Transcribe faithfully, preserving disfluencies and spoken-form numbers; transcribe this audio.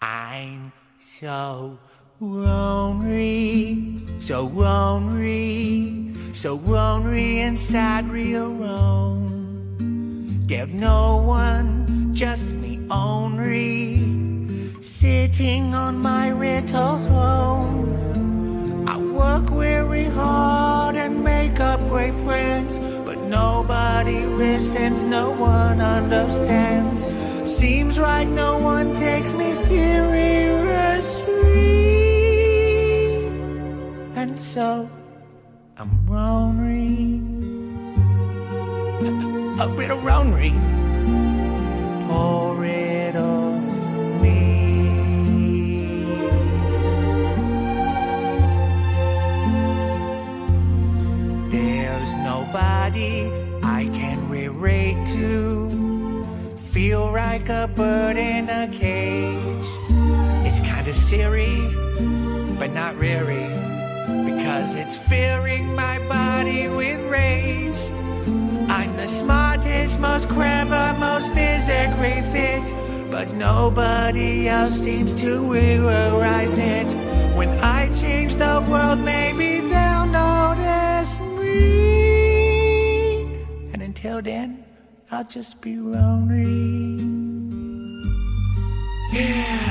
I'm so lonely, so lonely, so lonely and sadly alone. There's no one, just me only, sitting on my little throne. I work very hard and make up great plans, but nobody listens, no one understands. Seems like no one takes me seriously, and so I'm lonely, a little lonely, poor little me. There's nobody I can relate to, feel like a bird in a cage. It's kinda silly, but not really, because it's filling my body with rage. I'm the smartest, most clever, most physically fit, but nobody else seems to realize it. When I change the world, maybe they'll notice me. And until then, I'll just be lonely. Yeah.